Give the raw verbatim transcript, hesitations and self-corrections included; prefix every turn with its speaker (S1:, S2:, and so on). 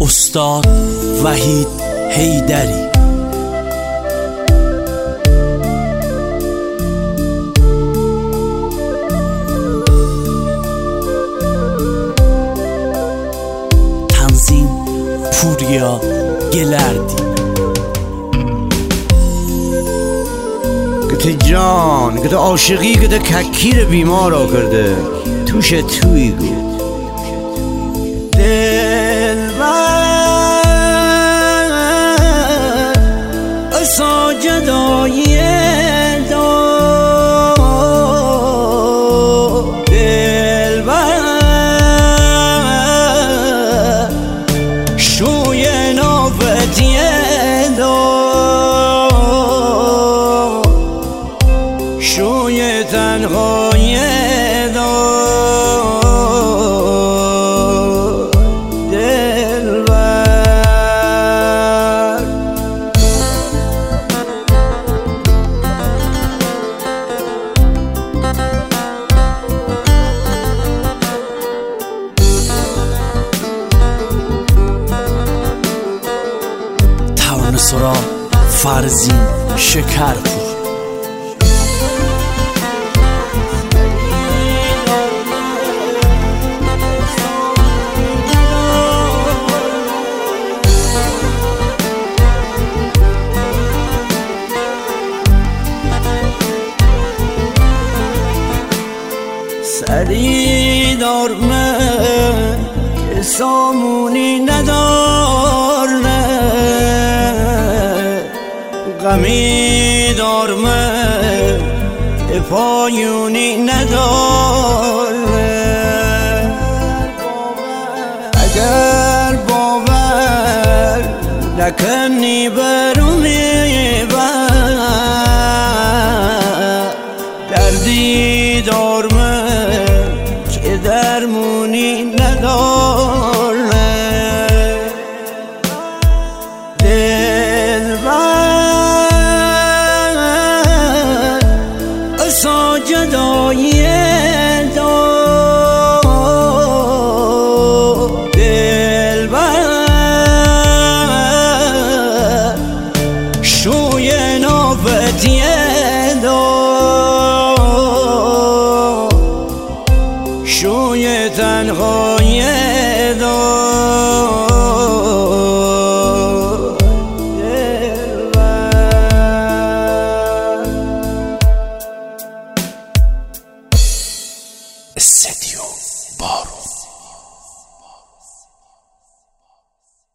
S1: استاد وحید حیدری. تنظیم پوریا گلردی.
S2: گته جان گته عاشقی گته ککیر بیمار را کرده توش توی گو دلبر ساجدایی دو دلبر شوی نافتی دو شوی تنهایی دو
S1: سرا فرزین شکرپور.
S2: سری دارمه که سامونی ندارمه، غمی دارمه که پایونی ندارمه. اگر باور نکنی برونی بر دردی دارمه که درمونی ندارمه.